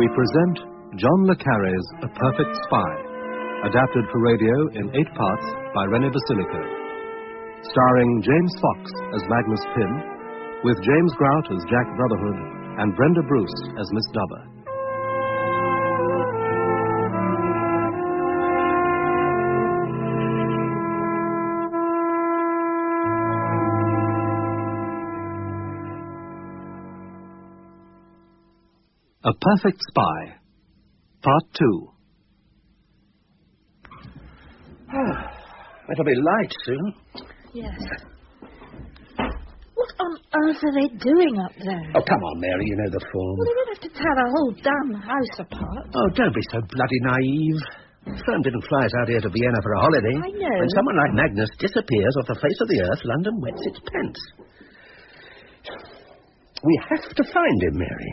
we present John le Carré's A Perfect Spy, adapted for radio in 8 parts by René Basilico, starring James Fox as Magnus Pym, with James Grout as Jack Brotherhood and Brenda Bruce as Miss Dubber. A Perfect Spy, Part 2. It'll be light soon. Yes. What on earth are they doing up there? Oh, come on, Mary, you know the form. Well, they don't have to tear the whole damn house apart. Oh, don't be so bloody naive. The firm didn't fly us out here to Vienna for a holiday. I know. When someone like Magnus disappears off the face of the earth, London wets its pants. We have to find him, Mary.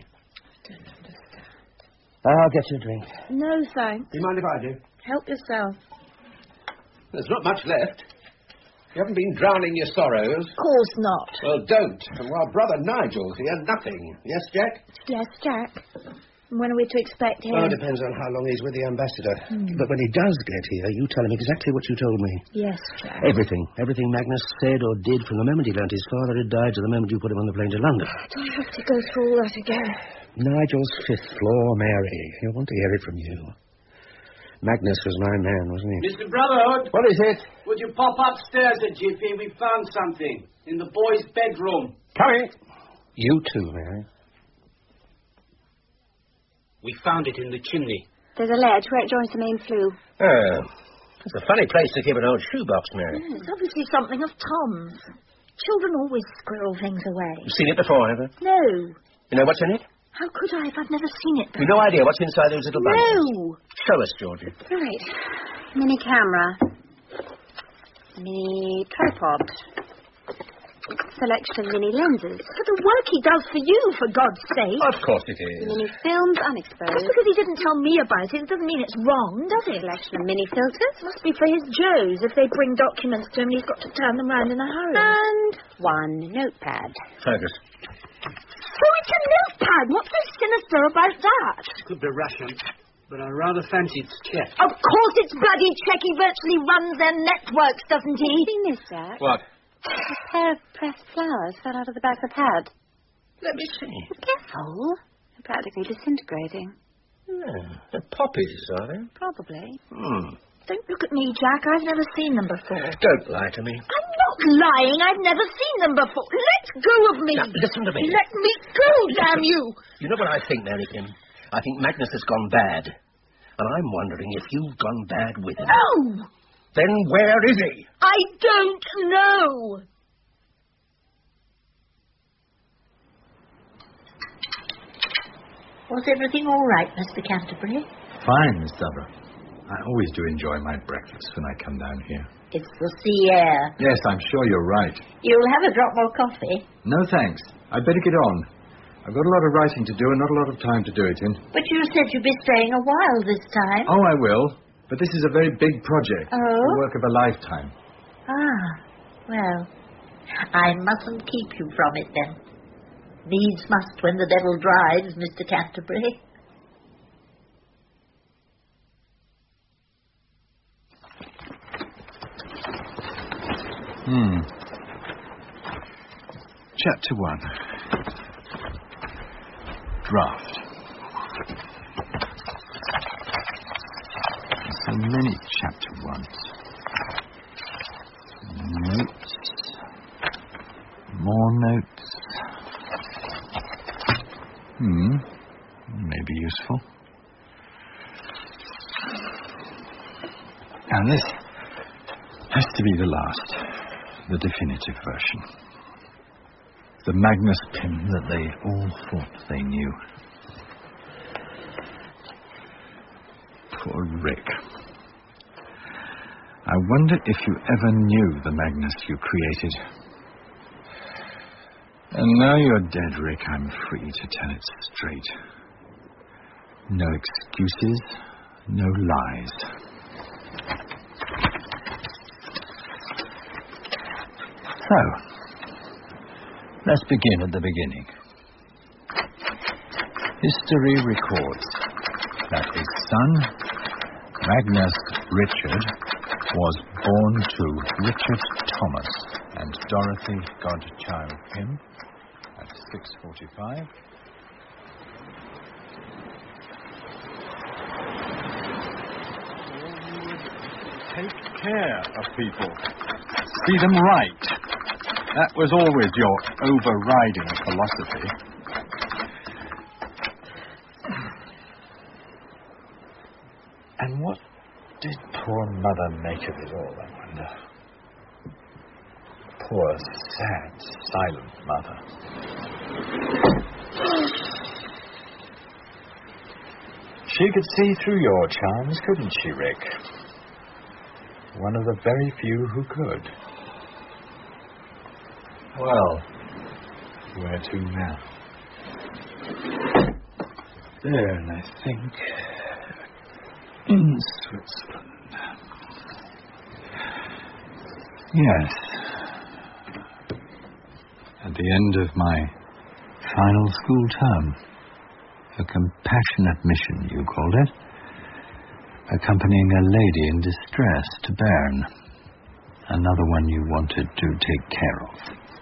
I'll get you a drink. No, thanks. Do you mind if I do? Help yourself. There's not much left. You haven't been drowning your sorrows. Of course not. Well, don't. And while Brother Nigel's here, nothing. Yes, Jack? Yes, Jack. When are we to expect him? Oh, it depends on how long he's with the ambassador. But when he does get here, you tell him exactly what you told me. Yes, Jack. Everything. Everything Magnus said or did from the moment he learnt his father had died to the moment you put him on the plane to London. Do I have to go through all that again? Nigel's 5th floor, Mary. He'll want to hear it from you. Magnus was my man, wasn't he? Mr. Brotherhood! What is it? Would you pop upstairs a jiffy? We found something in the boys' bedroom. Coming. You too, Mary. We found it in the chimney. There's a ledge where it joins the main flue. Oh. It's a funny place to keep an old shoebox, Mary. Yeah, it's obviously something of Tom's. Children always squirrel things away. You've seen it before, have you? No. You know what's in it? How could I if I've never seen it before? You've no idea what's inside those little bundles. No. Show us, Georgie. Right. Mini camera. Mini tripod. Selection of mini lenses. For the work he does for you, for God's sake. Of course it is. Mini films Just unexposed. because he didn't tell me about it doesn't mean it's wrong, does it? Selection of mini filters. Must be for his Joes. If they bring documents to him, he's got to turn them round in a hurry. And one notepad. Fergus. So it's a notepad. What's so sinister about that? Could be Russian, but I rather fancy it's Czech. Of course it's bloody Czech. He virtually runs their networks, doesn't he? Seen this, Jack? What? A pair of pressed flowers fell out of the back of the pad. Let me see. Careful. They're practically disintegrating. Yeah, they're poppies, are they? Probably. Don't look at me, Jack. I've never seen them before. Don't lie to me. I'm not lying. I've never seen them before. Let go of me. Now, listen to me. Let me go, damn you. You know what I think, Mary Kim? I think Magnus has gone bad. And I'm wondering if you've gone bad with him. No. Then where is he? I don't know. Was everything all right, Mr. Canterbury? Fine, Miss Dubber. I always do enjoy my breakfast when I come down here. It's the sea air. Yes, I'm sure you're right. You'll have a drop more coffee. No, thanks. I'd better get on. I've got a lot of writing to do and not a lot of time to do it in. But you said you'd be staying a while this time. Oh, I will. But this is a very big project. Oh? The work of a lifetime. Ah, well, I mustn't keep you from it then. Needs must when the devil drives, Mr. Canterbury. Chapter 1. Draft. So many chapter 1s. Notes. More notes. May be useful. And this has to be the last, the definitive version. The Magnus Pym that they all thought they knew. Poor Rick. I wonder if you ever knew the Magnus you created. And now you're dead, Rick, I'm free to tell it straight. No excuses, no lies. So, let's begin at the beginning. History records that his son, Magnus Richard, was born to Richard Thomas and Dorothy Godchild Pym at 6:45. Take care of people. See them right. That was always your overriding philosophy. And what did poor Mother make of it all, I wonder? Poor, sad, silent Mother. She could see through your charms, couldn't she, Rick? One of the very few who could. Well, where to now? There, and I think in Switzerland. Yes. At the end of my final school term. A compassionate mission, you called it. Accompanying a lady in distress to Bern. Another one you wanted to take care of.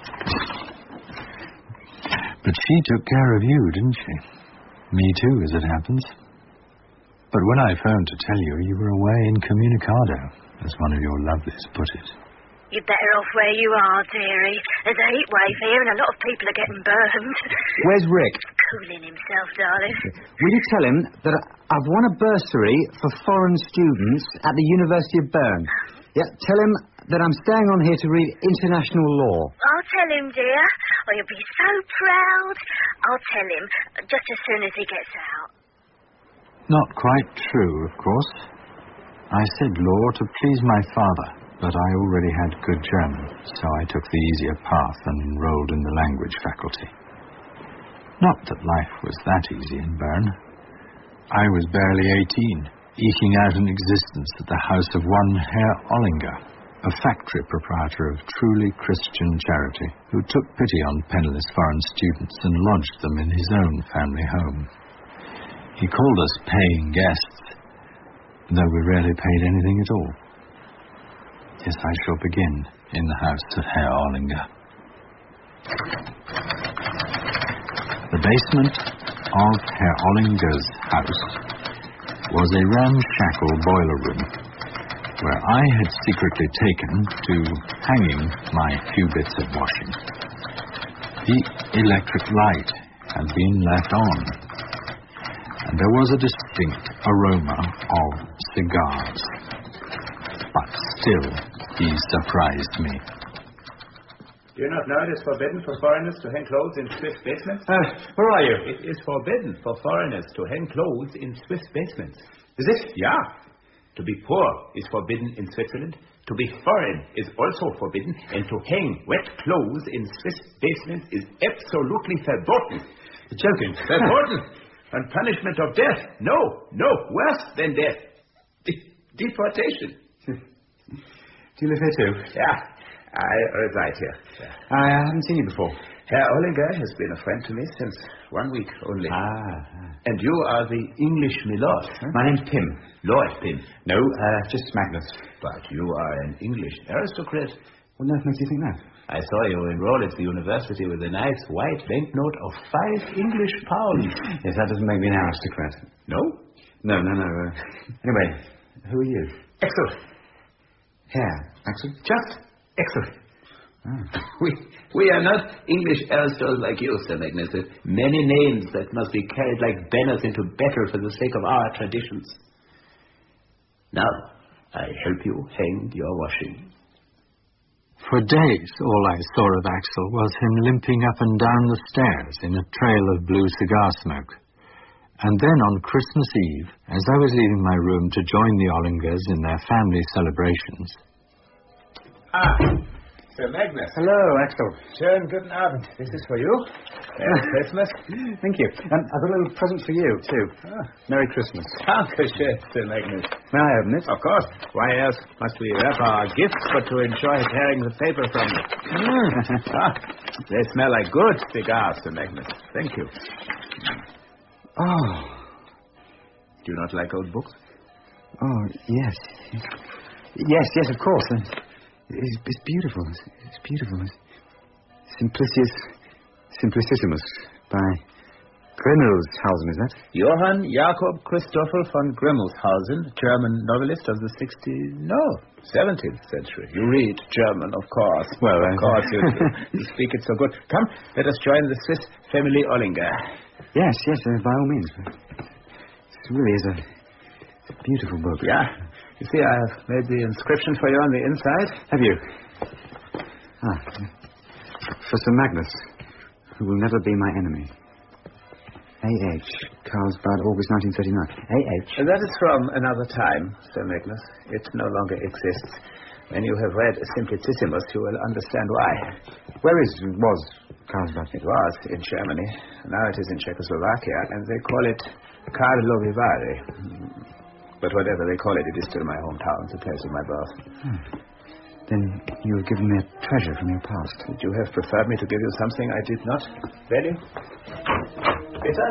But she took care of you, didn't she? Me too, as it happens. But when I phoned to tell you, you were away incommunicado, as one of your lovelies put it. You're better off where you are, dearie. There's a heat wave here and a lot of people are getting burned. Where's Rick? Cooling himself, darling. Will you tell him that I've won a bursary for foreign students at the University of Bern? Yeah, tell him that I'm staying on here to read international law. I'll tell him, dear. Oh, you'll be so proud. I'll tell him just as soon as he gets out. Not quite true, of course. I said law to please my father, but I already had good German, so I took the easier path and enrolled in the language faculty. Not that life was that easy in Bern. I was barely 18, eking out an existence at the house of one Herr Ollinger, a factory proprietor of truly Christian charity, who took pity on penniless foreign students and lodged them in his own family home. He called us paying guests, though we rarely paid anything at all. Yes, I shall begin in the house of Herr Ollinger. The basement of Herr Ollinger's house was a ramshackle boiler room, where I had secretly taken to hanging my few bits of washing. The electric light had been left on, and there was a distinct aroma of cigars. But still, he surprised me. Do you not know it is forbidden for foreigners to hang clothes in Swiss basements? Where are you? It is forbidden for foreigners to hang clothes in Swiss basements. Is it? Yeah. To be poor is forbidden in Switzerland. To be foreign is also forbidden. And to hang wet clothes in Swiss basements is absolutely verboten. You're joking. Verboten. On punishment of death. No, worse than death. Deportation. Do you live here too? Yeah, I reside here. I haven't seen you before. Herr Ollinger has been a friend to me since 1 week only. And you are the English milord. Huh? My name's Pym. Lord Pym. No, just Magnus. But you are an English aristocrat. What on earth makes you think that? I saw you enroll at the university with a nice white banknote of 5 English pounds. Yes, that doesn't make me an aristocrat. No? No. Anyway, who are you? Axel. Herr Axel? Just Axel. We are not English aristos like you, Sir Magnus. Many names that must be carried like banners into battle for the sake of our traditions. Now, I help you hang your washing. For days, all I saw of Axel was him limping up and down the stairs in a trail of blue cigar smoke. And then on Christmas Eve, as I was leaving my room to join the Ollingers in their family celebrations... Sir Magnus. Hello, Axel. Schönen guten Abend. This is for you. Merry Christmas. Thank you. And I've got a little present for you, too. Merry Christmas. Dankeschön, Sir Magnus. May I open it? Of course. Why else must we wrap our gifts but to enjoy tearing the paper from them? They smell like good cigars, Sir Magnus. Thank you. Oh. Do you not like old books? Oh, yes. Yes, of course. It's beautiful. It's beautiful. Simplicissimus by Grimmelshausen, is that? Johann Jakob Christoffel von Grimmelshausen, German novelist of the 17th century. You read German, of course. Well, of course you speak it so good. Come, let us join the Swiss family Ollinger. Yes, by all means. It really is a beautiful book. Yeah. You see, I have made the inscription for you on the inside. Have you? For Sir Magnus, who will never be my enemy. A.H. Carlsbad, August 1939. A.H. That is from another time, Sir Magnus. It no longer exists. When you have read Simplicissimus, you will understand why. Where was Carlsbad? It was in Germany. Now it is in Czechoslovakia, and they call it Karlovy Vary. But whatever they call it, it is still my hometown, the place of my birth. Then you have given me a treasure from your past. Would you have preferred me to give you something I did not value? Peter?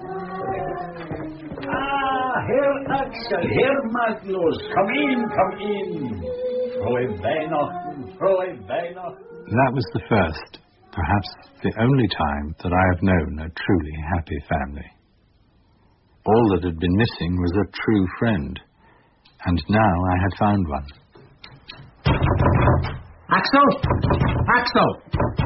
Herr Axel, Herr Magnus, come in. Frohe Weihnachten. That was the first, perhaps the only time that I have known a truly happy family. All that had been missing was a true friend, and now I had found one. Axel!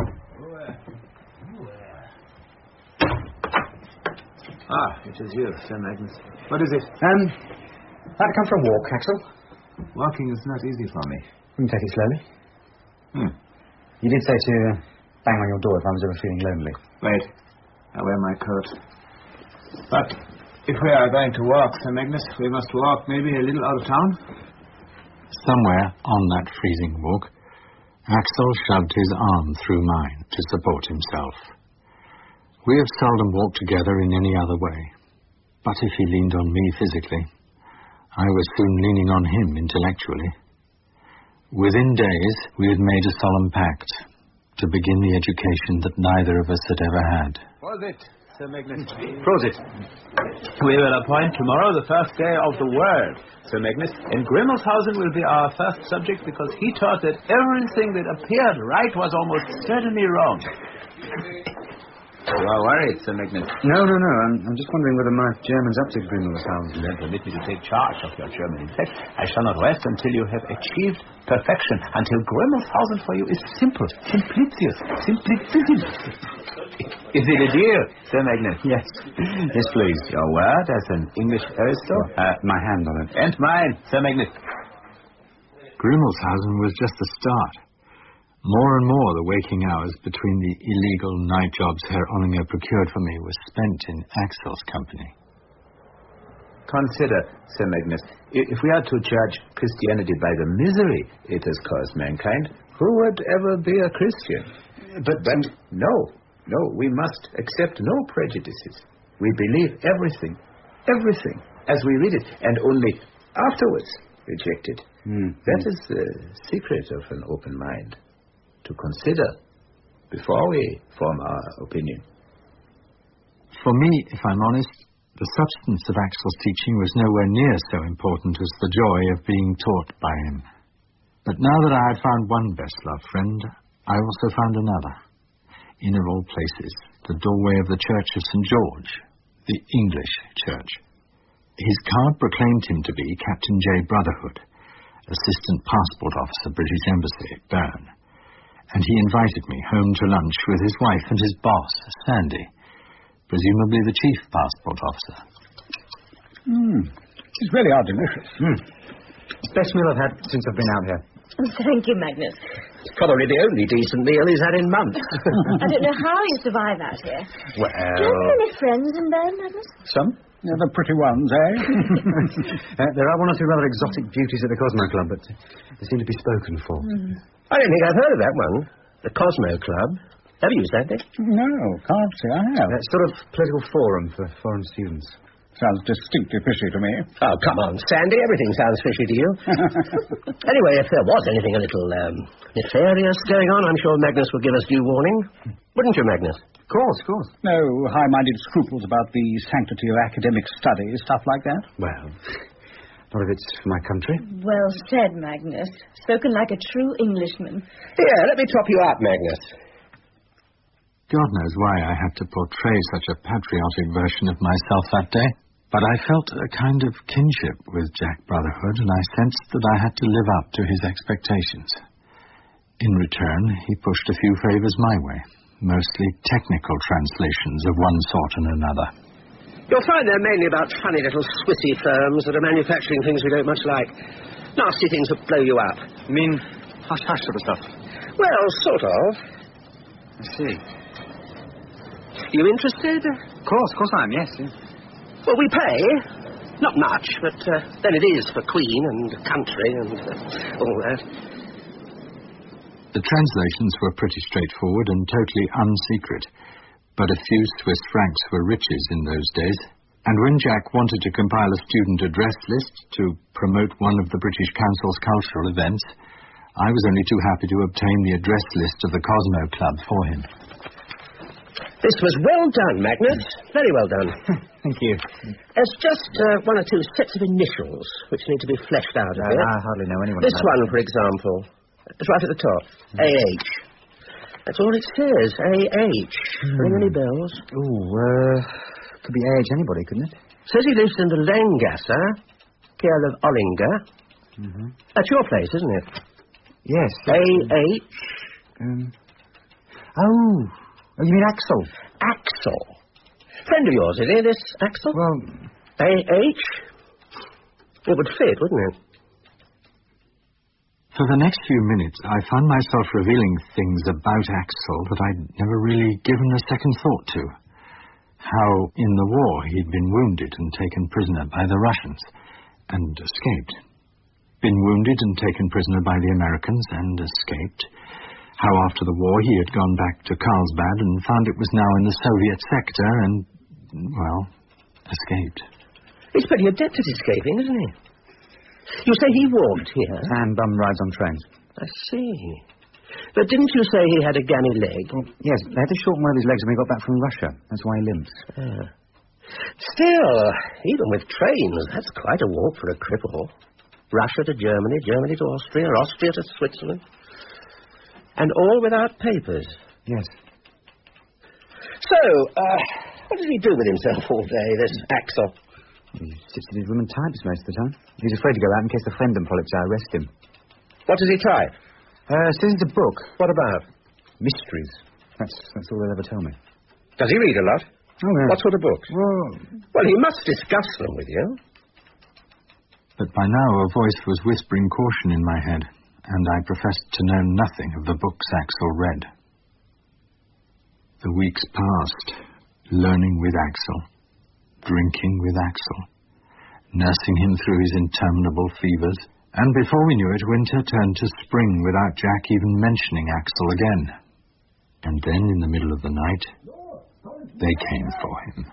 It is you, Sir Magnus. What is it? I'd come for a walk, Axel. Walking is not easy for me. We can take it slowly. You did say to bang on your door if I was ever feeling lonely. Wait. I wear my coat. But if we are going to walk, Sir Magnus, we must walk maybe a little out of town. Somewhere on that freezing walk, Axel shoved his arm through mine to support himself. We have seldom walked together in any other way. But if he leaned on me physically, I was soon leaning on him intellectually. Within days, we had made a solemn pact to begin the education that neither of us had ever had. Was it, Sir Magnus? Prosit. We will appoint tomorrow the first day of the world, Sir Magnus, and Grimmelshausen will be our first subject because he taught that everything that appeared right was almost certainly wrong. You are worried, Sir Magnus. No. I'm just wondering whether my German's up to Grimmelshausen. Then permit me to take charge of your German. In fact, I shall not rest until you have achieved perfection, until Grimmelshausen for you is simple, simplicissimus. Is it a deal, Sir Magnus? Yes, please. Your word as an English aristo? My hand on it. And mine, Sir Magnus. Grimmelshausen was just the start. More and more the waking hours between the illegal night jobs Herr Ollinger procured for me was spent in Axel's company. Consider, Sir Magnus, if we are to judge Christianity by the misery it has caused mankind, who would ever be a Christian? But no, we must accept no prejudices. We believe everything, as we read it, and only afterwards reject it. That is the secret of an open mind. To consider before we form our opinion. For me, if I'm honest, the substance of Axel's teaching was nowhere near so important as the joy of being taught by him. But now that I had found one best-loved friend, I also found another. In of all places, the doorway of the Church of St. George, the English Church. His card proclaimed him to be Captain J. Brotherhood, Assistant Passport Officer, British Embassy, Bern. And he invited me home to lunch with his wife and his boss, Sandy, presumably the chief passport officer. These really are delicious. It's the best meal I've had since I've been out here. Thank you, Magnus. It's probably the only decent meal he's had in months. I don't know how you survive out here. Well... Do you have any friends in Bern, Magnus? Some. The pretty ones, eh? There are one or two rather exotic beauties at the Cosmo Club, but they seem to be spoken for. I don't think I've heard of that one. The Cosmo Club. Have you used that, Dick? No, can't say I have. It's sort of political forum for foreign students. Sounds distinctly fishy to me. Oh, come on, Sandy. Everything sounds fishy to you. Anyway, if there was anything a little nefarious going on, I'm sure Magnus would give us due warning. Wouldn't you, Magnus? Of course. No high-minded scruples about the sanctity of academic study, stuff like that? Well, not if it's for my country. Well said, Magnus. Spoken like a true Englishman. Here, let me top you up, Magnus. God knows why I had to portray such a patriotic version of myself that day, but I felt a kind of kinship with Jack Brotherhood, and I sensed that I had to live up to his expectations. In return, he pushed a few favours my way, mostly technical translations of one sort and another. You'll find they're mainly about funny little Swissy firms that are manufacturing things we don't much like. Nasty things that blow you up. You mean hush-hush sort of stuff? Well, sort of. I see. You interested? Of course I am, yes. Well, we pay. Not much, but then it is for Queen and country and all that. The translations were pretty straightforward and totally unsecret, but a few Swiss francs were riches in those days, and when Jack wanted to compile a student address list to promote one of the British Council's cultural events, I was only too happy to obtain the address list of the Cosmo Club for him. This was well done, Magnus. Very well done. Thank you. There's just one or two sets of initials which need to be fleshed out a bit. I hardly know anyone. This one, for example. It's right at the top. A.H. That's all it says. A.H. Ring any bells? Could be A.H. anybody, couldn't it? Says he lives in the Langasse, Kiel of Ollinger. Mm-hmm. That's your place, isn't it? Yes. A.H. Oh, you mean Axel? Axel? Friend of yours, is he, this Axel? Well... A.H.? It would fit, wouldn't it? For the next few minutes, I found myself revealing things about Axel that I'd never really given a second thought to. How, in the war, he'd been wounded and taken prisoner by the Russians, and escaped. Been wounded and taken prisoner by the Americans, and escaped. How, after the war, he had gone back to Carlsbad and found it was now in the Soviet sector and, well, escaped. He's pretty adept at escaping, isn't he? You say he walked here? And rides on trains. I see. But didn't you say he had a gammy leg? Well, yes, they had to shorten one of his legs when he got back from Russia. That's why he limps. Still, even with trains, that's quite a walk for a cripple. Russia to Germany, Germany to Austria, Austria to Switzerland. And all without papers. Yes. So, what does he do with himself all day, this Axel? He sits in his room and types most of the time. He's afraid to go out in case the Fremdenpolizei arrest him. What does he type? Says it's a book. What about? Mysteries. That's all they'll ever tell me. Does he read a lot? Oh, no. What sort of books? Well, he must discuss them with you. But by now a voice was whispering caution in my head, and I professed to know nothing of the books Axel read. The weeks passed, learning with Axel, drinking with Axel, nursing him through his interminable fevers, and before we knew it, winter turned to spring without Jack even mentioning Axel again. And then, in the middle of the night, they came for him.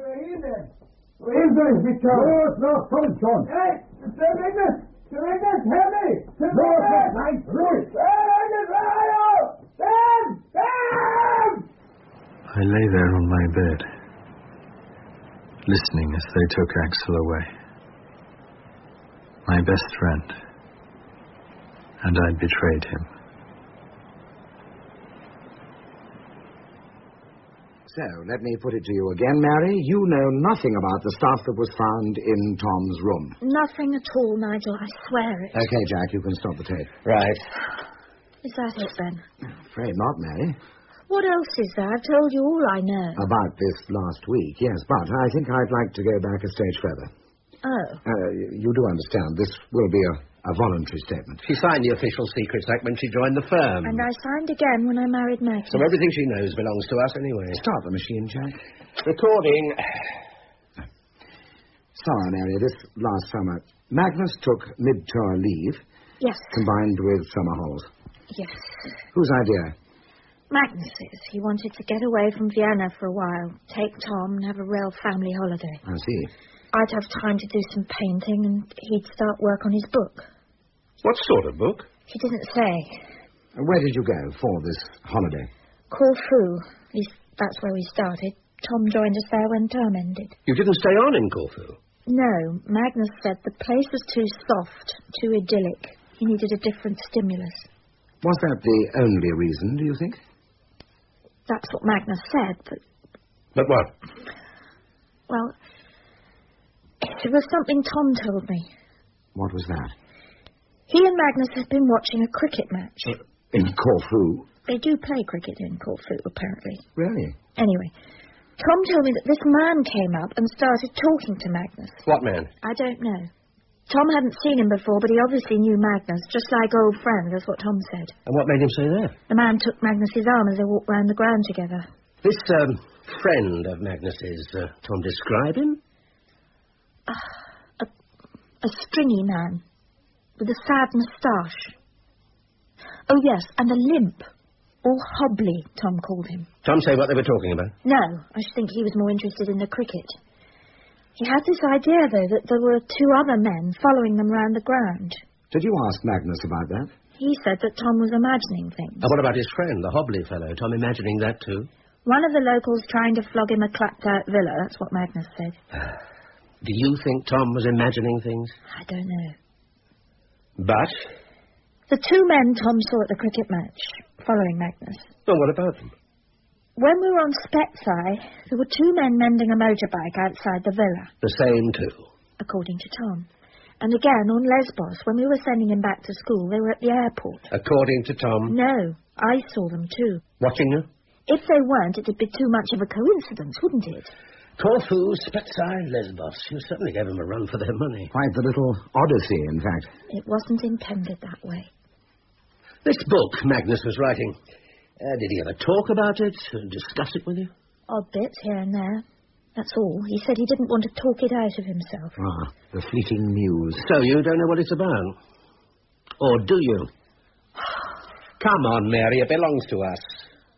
I lay there on my bed, listening as they took Axel away. My best friend. And I'd betrayed him. So, let me put it to you again, Mary. You know nothing about the stuff that was found in Tom's room. Nothing at all, Nigel. I swear it. Okay, Jack, you can stop the tape. Right. Is that it, Ben? Afraid not, Mary. What else is there? I've told you all I know. About this last week, yes, but I think I'd like to go back a stage further. Oh. You do understand, this will be a voluntary statement. She signed the Official Secrets Act when she joined the firm. And I signed again when I married Magnus. So everything she knows belongs to us anyway. Start the machine, Jack. Recording. So, Mary, this last summer, Magnus took mid-tour leave. Yes. Combined with summer halls. Yes. Whose idea? Magnus says he wanted to get away from Vienna for a while, take Tom and have a real family holiday. I see. I'd have time to do some painting and he'd start work on his book. What sort of book? He didn't say. Where did you go for this holiday? Corfu. At least that's where we started. Tom joined us there when term ended. You didn't stay on in Corfu? No. Magnus said the place was too soft, too idyllic. He needed a different stimulus. Was that the only reason, do you think? That's what Magnus said, but... But what? Well, it was something Tom told me. What was that? He and Magnus had been watching a cricket match. In Corfu? They do play cricket in Corfu, apparently. Really? Anyway, Tom told me that this man came up and started talking to Magnus. What man? I don't know. Tom hadn't seen him before, but he obviously knew Magnus, just like old friends, that's what Tom said. And what made him say that? The man took Magnus's arm as they walked round the ground together. This, friend of Magnus's, Tom, describe him? A stringy man, with a sad moustache. Oh, yes, and a limp. Or hobbly, Tom called him. Tom say what they were talking about? No, I should think he was more interested in the cricket. He had this idea, though, that there were two other men following them round the ground. Did you ask Magnus about that? He said that Tom was imagining things. And what about his friend, the hobbly fellow? Tom imagining that too? One of the locals trying to flog him a clapped-out villa, that's what Magnus said. Do you think Tom was imagining things? I don't know. But? The two men Tom saw at the cricket match, following Magnus. Well, what about them? When we were on Spetsai, there were two men mending a motorbike outside the villa. The same two? According to Tom. And again, on Lesbos, when we were sending him back to school, they were at the airport. According to Tom? No, I saw them too. Watching you? If they weren't, it'd be too much of a coincidence, wouldn't it? Corfu, Spetsai, Lesbos. You certainly gave them a run for their money. Quite the little odyssey, in fact. It wasn't intended that way. This book Magnus was writing, did he ever talk about it, discuss it with you? Odd bits here and there. That's all. He said he didn't want to talk it out of himself. Ah, the fleeting muse. So you don't know what it's about? Or do you? Come on, Mary, it belongs to us.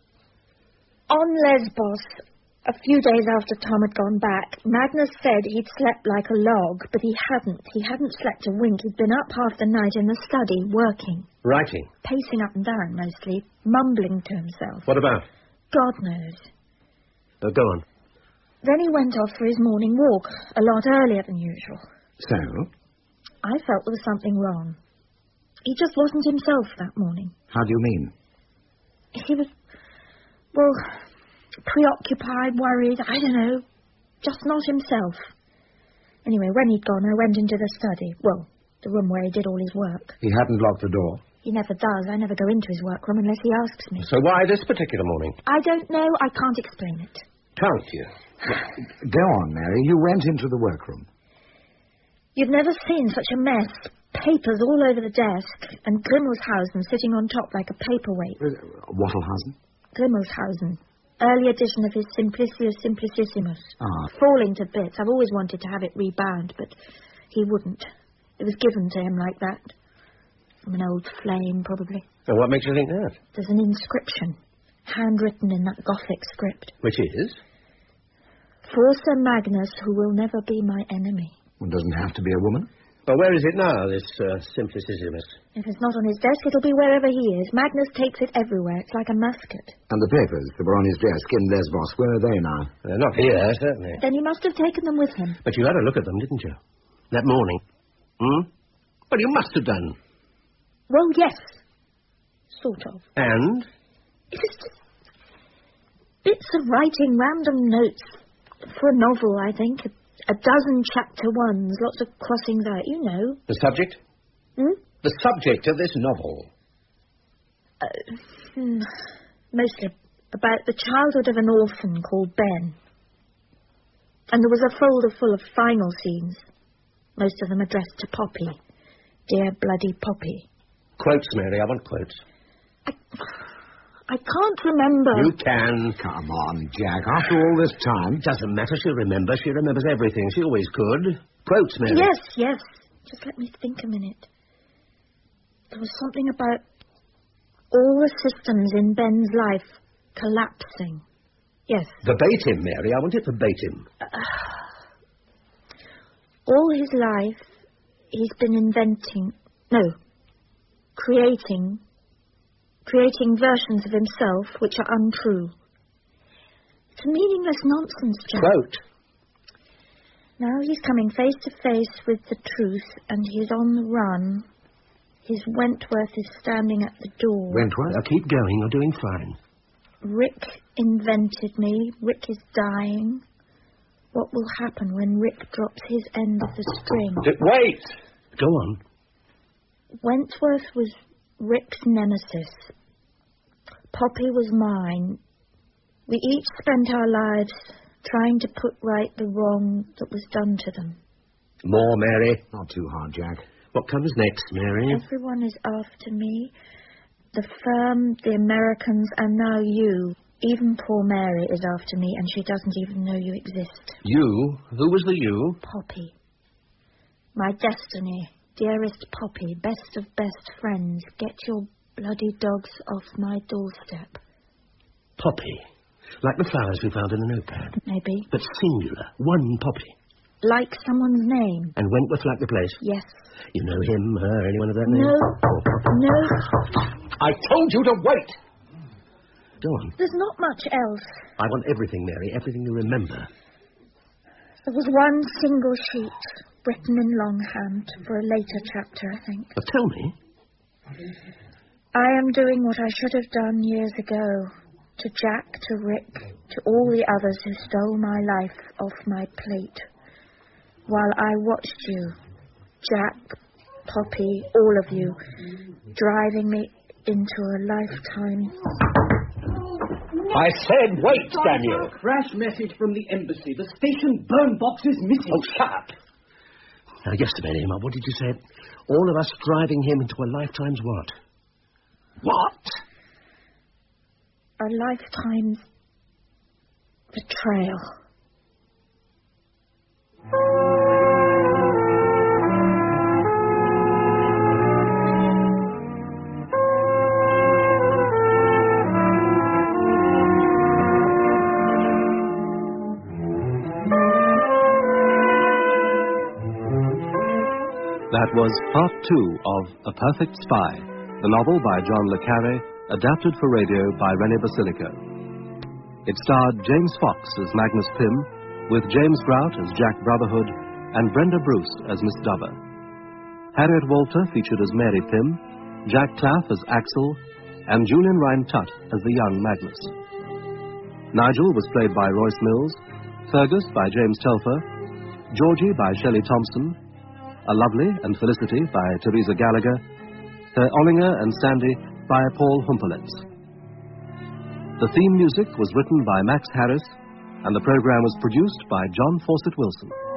On Lesbos, a few days after Tom had gone back, Magnus said he'd slept like a log, but he hadn't. He hadn't slept a wink. He'd been up half the night in the study, working. Writing? Pacing up and down, mostly, mumbling to himself. What about? God knows. Go on. Then he went off for his morning walk, a lot earlier than usual. So? I felt there was something wrong. He just wasn't himself that morning. How do you mean? He was, well, preoccupied, worried, I don't know, just not himself. Anyway, when he'd gone, I went into the study. Well, the room where he did all his work. He hadn't locked the door? He never does. I never go into his workroom unless he asks me. So why this particular morning? I don't know. I can't explain it. Can't you? Go on, Mary. You went into the workroom. You've never seen such a mess. Papers all over the desk, and Grimmelshausen sitting on top like a paperweight. Wattelhausen? Grimmelshausen. Early edition of his Simplicius Simplicissimus. Falling to bits. I've always wanted to have it rebound, but he wouldn't. It was given to him like that. From an old flame, probably. And what makes you think that? There's an inscription, handwritten in that Gothic script. Which is? For Sir Magnus, who will never be my enemy. Well, doesn't have to be a woman. Well, where is it now, this Simplicissimus? If it's not on his desk, it'll be wherever he is. Magnus takes it everywhere. It's like a musket. And the papers that were on his desk in Lesbos, where are they now? They're not here, certainly. Then he must have taken them with him. But you had a look at them, didn't you? That morning. Well, you must have done. Well, yes. Sort of. And? It's just bits of writing, random notes. For a novel, I think. A dozen chapter ones, lots of crossings out, you know. The subject? The subject of this novel. Mostly about the childhood of an orphan called Ben. And there was a folder full of final scenes, most of them addressed to Poppy. Dear bloody Poppy. Quotes, Mary, I want quotes. I can't remember. You can. Come on, Jack. After all this time... Doesn't matter. She'll remember. She remembers everything. She always could. Quotes, Mary. Yes. Just let me think a minute. There was something about All the systems in Ben's life collapsing. Yes. Verbatim, Mary. I want it verbatim. All his life, he's been creating versions of himself which are untrue. It's meaningless nonsense, Jack. Quote. Now he's coming face to face with the truth, and he's on the run. His Wentworth is standing at the door. Wentworth? Now keep going. You're doing fine. Rick invented me. Rick is dying. What will happen when Rick drops his end of the string? Wait! Go on. Wentworth was Rick's nemesis. Poppy was mine. We each spent our lives trying to put right the wrong that was done to them. More, Mary. Not too hard, Jack. What comes next, Mary? Everyone is after me. The firm, the Americans, and now you. Even poor Mary is after me, and she doesn't even know you exist. You? Who was the you? Poppy. My destiny. Dearest Poppy, best of best friends. Get your bloody dogs off my doorstep. Poppy. Like the flowers we found in the notepad. Maybe. But singular. One Poppy. Like someone's name. And Wentworth like the place? Yes. You know him, her, anyone of that name? No. No. I told you to wait! Go on. There's not much else. I want everything, Mary, everything you remember. There was one single sheet, written in longhand, for a later chapter, I think. But tell me. I am doing what I should have done years ago. To Jack, to Rick, to all the others who stole my life off my plate. While I watched you, Jack, Poppy, all of you, driving me into a lifetime. I said wait, Daniel. Crash message from the embassy. The station burn box is missing. Oh, shut up. Now, yesterday, Emma, what did you say? All of us driving him into a lifetime's what? What? A lifetime's betrayal. That was part 2 of A Perfect Spy, the novel by John le Carré, adapted for radio by René Basilico. It starred James Fox as Magnus Pym, with James Grout as Jack Brotherhood, and Brenda Bruce as Miss Dover. Harriet Walter featured as Mary Pym, Jack Claff as Axel, and Julian Rhine-Tutt as the young Magnus. Nigel was played by Royce Mills, Fergus by James Telfer, Georgie by Shelley Thompson, A Lovely and Felicity by Teresa Gallagher, Herr Ollinger and Sandy by Paul Humperletz. The theme music was written by Max Harris, and the program was produced by John Fawcett Wilson.